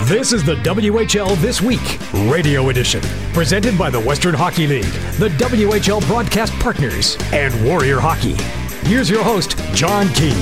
This is the WHL This Week, Radio Edition, presented by the Western Hockey League, the WHL broadcast partners, and Warrior Hockey. Here's your host, John Keane.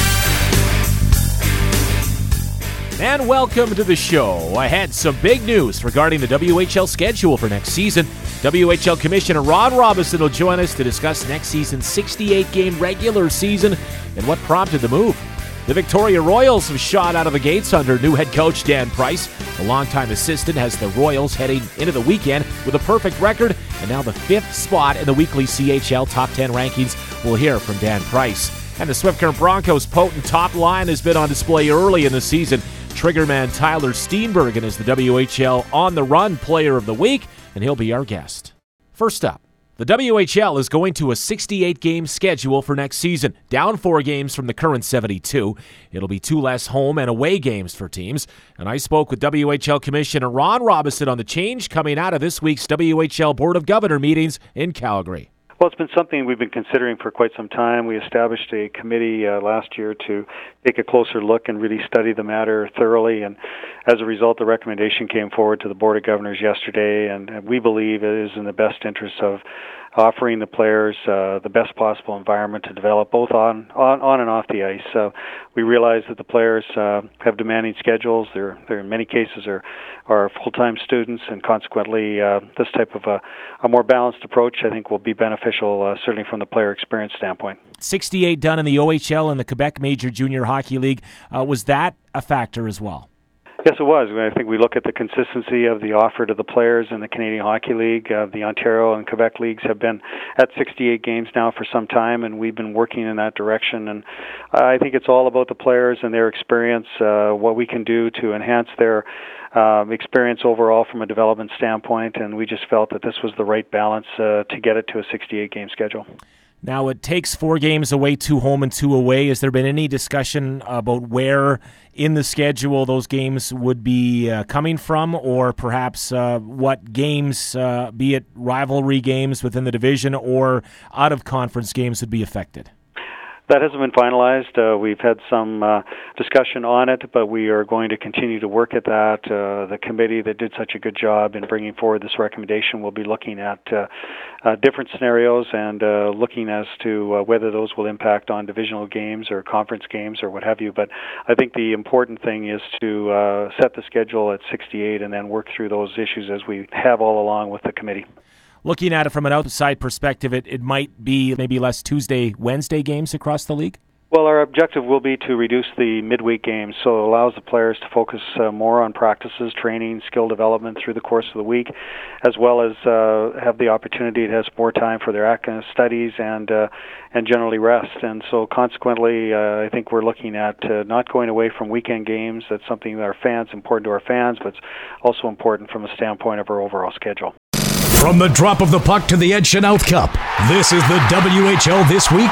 And welcome to the show. I had some big news regarding the WHL schedule for next season. WHL Commissioner Ron Robison will join us to discuss next season's 68-game regular season and what prompted the move. The Victoria Royals have shot out of the gates under new head coach Dan Price. The longtime assistant has the Royals heading into the weekend with a perfect record and now the 5th spot in the weekly CHL Top 10 rankings. We'll hear from Dan Price. And the Swift Current Broncos' potent top line has been on display early in the season. Triggerman Tyler Steenbergen is the WHL On the Run Player of the Week, and he'll be our guest. First up, the WHL is going to a 68-game schedule for next season, down 4 games from the current 72. It'll be 2 less home and away games for teams. And I spoke with WHL Commissioner Ron Robison on the change coming out of this week's WHL Board of Governor meetings in Calgary. Well, it's been something we've been considering for quite some time. We established a committee last year to take a closer look and really study the matter thoroughly. And as a result, the recommendation came forward to the Board of Governors yesterday, and we believe it is in the best interest of offering the players the best possible environment to develop both on and off the ice. So we realize that the players have demanding schedules. They're in many cases are full-time students, and consequently this type of a more balanced approach I think will be beneficial certainly from the player experience standpoint. 68 done in the OHL and the Quebec Major Junior Hockey League. Was that a factor as well? Yes, it was. I think we look at the consistency of the offer to the players in the Canadian Hockey League. The Ontario and Quebec leagues have been at 68 games now for some time, and we've been working in that direction. And I think it's all about the players and their experience, what we can do to enhance their experience overall from a development standpoint, and we just felt that this was the right balance to get it to a 68-game schedule. Now, it takes 4 games away, 2 home and 2 away. Has there been any discussion about where in the schedule those games would be coming from, or perhaps what games, be it rivalry games within the division or out-of-conference games, would be affected? That hasn't been finalized. We've had some discussion on it, but we are going to continue to work at that. The committee that did such a good job in bringing forward this recommendation will be looking at different scenarios and looking as to whether those will impact on divisional games or conference games or what have you. But I think the important thing is to set the schedule at 68 and then work through those issues as we have all along with the committee. Looking at it from an outside perspective, it might be maybe less Tuesday, Wednesday games across the league? Well, our objective will be to reduce the midweek games, so it allows the players to focus more on practices, training, skill development through the course of the week, as well as have the opportunity to have more time for their academic studies and generally rest. And so consequently, I think we're looking at not going away from weekend games. That's something that important to our fans, but it's also important from a standpoint of our overall schedule. From the drop of the puck to the Ed Chenault Cup, this is the WHL This Week,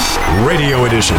Radio Edition.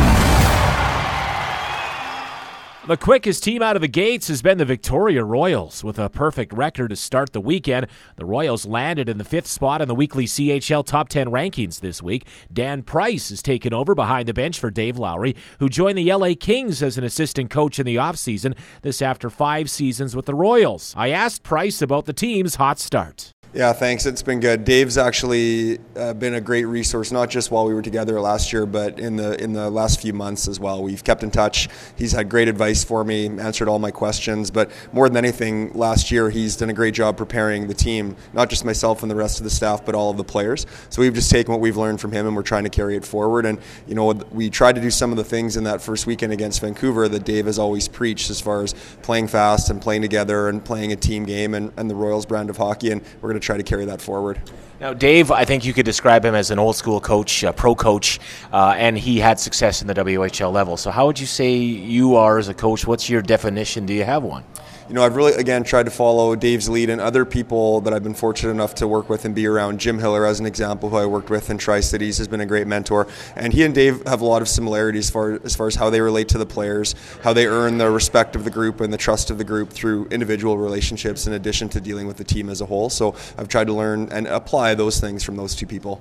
The quickest team out of the gates has been the Victoria Royals. With a perfect record to start the weekend, the Royals landed in the 5th spot in the weekly CHL Top 10 rankings this week. Dan Price has taken over behind the bench for Dave Lowry, who joined the LA Kings as an assistant coach in the offseason, this after 5 seasons with the Royals. I asked Price about the team's hot start. Yeah, thanks. It's been good. Dave's actually been a great resource, not just while we were together last year, but in the last few months as well. We've kept in touch. He's had great advice for me, answered all my questions, but more than anything, last year he's done a great job preparing the team, not just myself and the rest of the staff, but all of the players. So we've just taken what we've learned from him and we're trying to carry it forward. And you know, we tried to do some of the things in that first weekend against Vancouver that Dave has always preached, as far as playing fast and playing together and playing a team game and the Royals brand of hockey, and we're going to try to carry that forward. Now, Dave, I think you could describe him as an old-school coach, pro coach, and he had success in the WHL level. So how would you say you are as a coach? What's your definition? Do you have one? You know, I've really, again, tried to follow Dave's lead and other people that I've been fortunate enough to work with and be around. Jim Hiller, as an example, who I worked with in Tri-Cities, has been a great mentor. And he and Dave have a lot of similarities as far as how they relate to the players, how they earn the respect of the group and the trust of the group through individual relationships in addition to dealing with the team as a whole. So I've tried to learn and apply those things from those two people.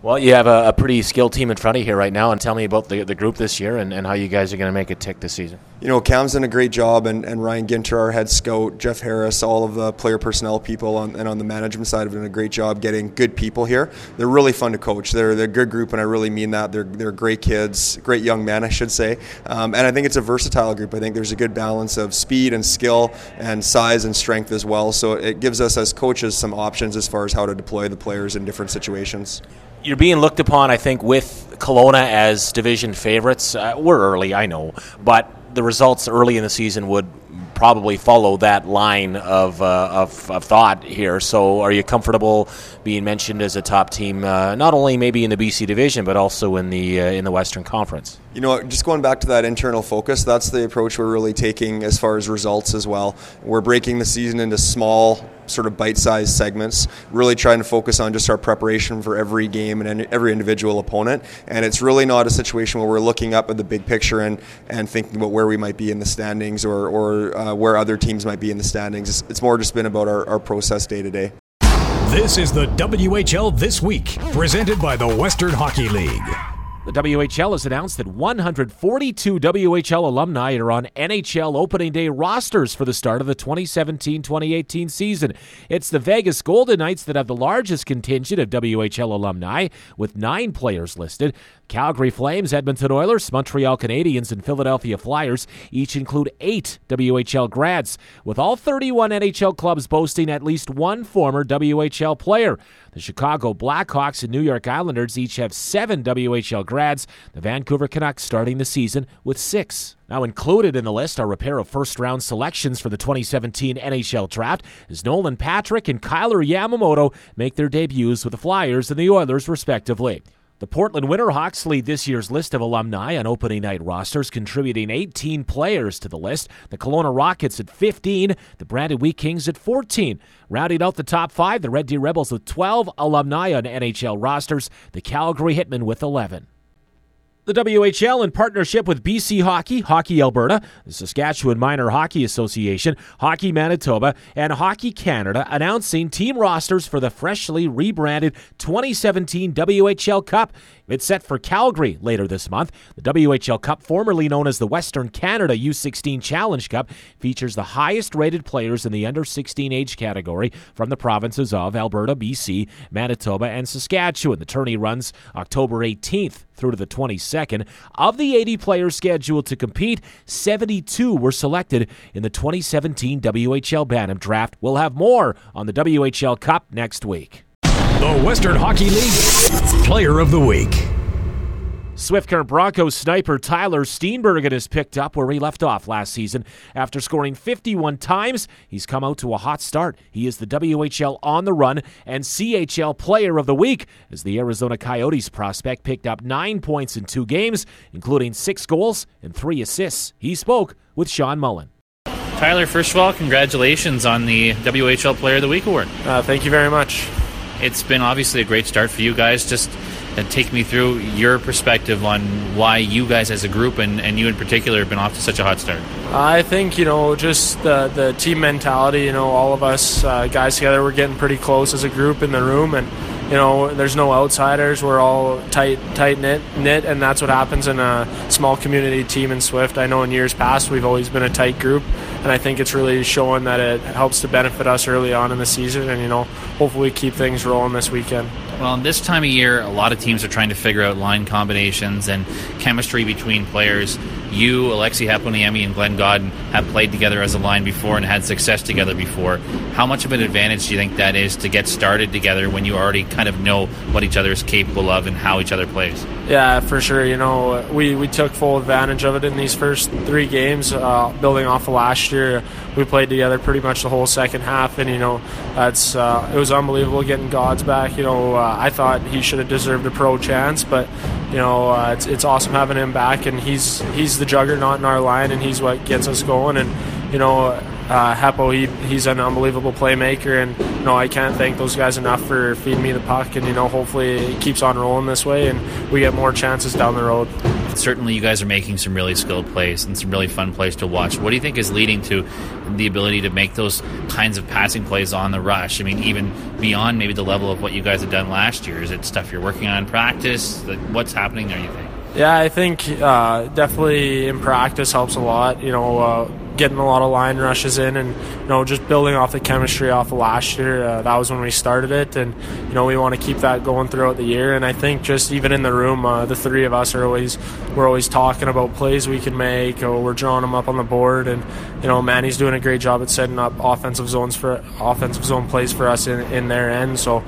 Well, you have a pretty skilled team in front of you here right now, and tell me about the group this year and how you guys are going to make it tick this season. Cam's done a great job, and Ryan Ginter, our head scout, Jeff Harris, all of the player personnel people and on the management side have done a great job getting good people here. They're really fun to coach. They're a good group, and I really mean that. They're great kids, great young men, I should say. And I think it's a versatile group. I think there's a good balance of speed and skill and size and strength as well. So it gives us as coaches some options as far as how to deploy the players in different situations. You're being looked upon, I think, with Kelowna as division favorites. We're early, I know, but the results early in the season would probably follow that line of thought here. So are you comfortable being mentioned as a top team, not only maybe in the BC division, but also in the Western Conference? Just going back to that internal focus, that's the approach we're really taking as far as results as well. We're breaking the season into small, sort of bite-sized segments, really trying to focus on just our preparation for every game and every individual opponent. And it's really not a situation where we're looking up at the big picture and thinking about where we might be in the standings or where other teams might be in the standings. It's more just been about our process day to day. This is the WHL This Week, presented by the Western Hockey League. The WHL has announced that 142 WHL alumni are on NHL opening day rosters for the start of the 2017-2018 season. It's the Vegas Golden Knights that have the largest contingent of WHL alumni, with 9 players listed. Calgary Flames, Edmonton Oilers, Montreal Canadiens, and Philadelphia Flyers each include 8 WHL grads, with all 31 NHL clubs boasting at least one former WHL player. The Chicago Blackhawks and New York Islanders each have 7 WHL grads, the Vancouver Canucks starting the season with 6. Now included in the list are a pair of first-round selections for the 2017 NHL Draft, as Nolan Patrick and Kyler Yamamoto make their debuts with the Flyers and the Oilers, respectively. The Portland Winterhawks lead this year's list of alumni on opening night rosters, contributing 18 players to the list. The Kelowna Rockets at 15, the Brandon Wheat Kings at 14. Rounding out the top 5, the Red Deer Rebels with 12 alumni on NHL rosters, the Calgary Hitmen with 11. The WHL, in partnership with BC Hockey, Hockey Alberta, the Saskatchewan Minor Hockey Association, Hockey Manitoba, and Hockey Canada, announcing team rosters for the freshly rebranded 2017 WHL Cup. It's set for Calgary later this month. The WHL Cup, formerly known as the Western Canada U16 Challenge Cup, features the highest-rated players in the under-16 age category from the provinces of Alberta, BC, Manitoba, and Saskatchewan. The tourney runs October 18th through to the 22nd. Of the 80 players scheduled to compete, 72 were selected in the 2017 WHL Bantam Draft. We'll have more on the WHL Cup next week. The Western Hockey League Player of the Week. Swift Current Broncos sniper Tyler Steenbergen has picked up where he left off last season. After scoring 51 times, he's come out to a hot start. He is the WHL On the Run and CHL Player of the Week, as the Arizona Coyotes prospect picked up 9 points in 2 games, including 6 goals and 3 assists. He spoke with Sean Mullen. Tyler, first of all, congratulations on the WHL Player of the Week award. Thank you very much. It's been obviously a great start for you guys. Just take me through your perspective on why you guys as a group and you in particular have been off to such a hot start. I think, just the team mentality, all of us guys together, we're getting pretty close as a group in the room, and there's no outsiders. We're all tight-knit, and that's what happens in a small community team in Swift. I know in years past we've always been a tight group, and I think it's really showing that it helps to benefit us early on in the season, and, hopefully keep things rolling this weekend. Well, this time of year, a lot of teams are trying to figure out line combinations and chemistry between players. You, Alexi Heponiemi, and Glenn Godden have played together as a line before and had success together before. How much of an advantage do you think that is to get started together when you already kind of know what each other is capable of and how each other plays? Yeah, for sure. We took full advantage of it in these first 3 games. Building off of last year, we played together pretty much the whole second half, and it was unbelievable getting Gods back. I thought he should have deserved a pro chance, but it's awesome having him back, and he's the juggernaut in our line, and he's what gets us going. And Heppo, he's an unbelievable playmaker, and I can't thank those guys enough for feeding me the puck, and hopefully it keeps on rolling this way and we get more chances down the road. certainly you guys are making some really skilled plays and some really fun plays to watch. What do you think is leading to the ability to make those kinds of passing plays on the rush? I mean, even beyond maybe the level of what you guys have done last year. Is it stuff you're working on in practice? What's happening there, you think? Yeah, I think definitely in practice helps a lot. Getting a lot of line rushes in and, just building off the chemistry off of last year. That was when we started it, and, we want to keep that going throughout the year. And I think just even in the room, the three of us we're always talking about plays we can make, or we're drawing them up on the board. And, Manny's doing a great job at setting up offensive zone plays for us in their end. So,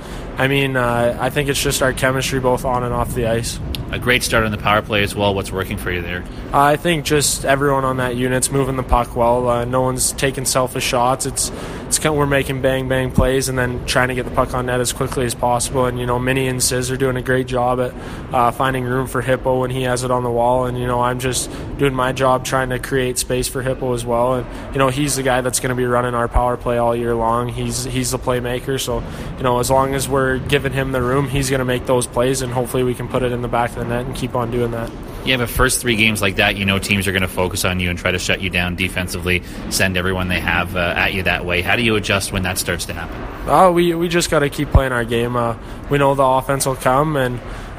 I think it's just our chemistry both on and off the ice. A great start on the power play as well. What's working for you there? I think just everyone on that unit's moving the puck well. No one's taking selfish shots. It's kind of, we're making bang plays and then trying to get the puck on net as quickly as possible. And Minnie and Sis are doing a great job at finding room for Hippo when he has it on the wall. And I'm just doing my job trying to create space for Hippo as well. And he's the guy that's going to be running our power play all year long. He's the playmaker. So as long as we're giving him the room, he's going to make those plays, and hopefully we can put it in the back of the net and keep on doing that. Yeah, but first 3 games like that, teams are going to focus on you and try to shut you down defensively, send everyone they have at you that way. How do you adjust when that starts to happen? We just got to keep playing our game. We know the offense will come, and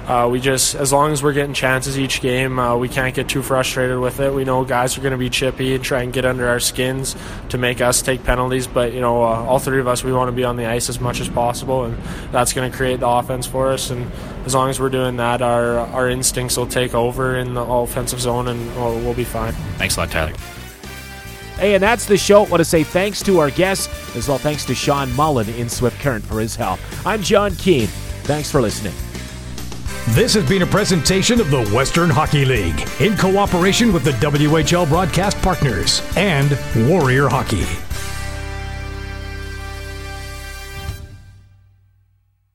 as long as we're getting chances each game, we can't get too frustrated with it. We know guys are going to be chippy and try and get under our skins to make us take penalties, but all 3 of us, we want to be on the ice as much as possible, and that's going to create the offense for us. And as long as we're doing that, our instincts will take over in the offensive zone, and we'll be fine. Thanks a lot, Tyler. Hey, and that's the show. I want to say thanks to our guests, as well thanks to Sean Mullen in Swift Current for his help. I'm John Keane. Thanks for listening. This has been a presentation of the Western Hockey League in cooperation with the WHL broadcast partners and Warrior Hockey.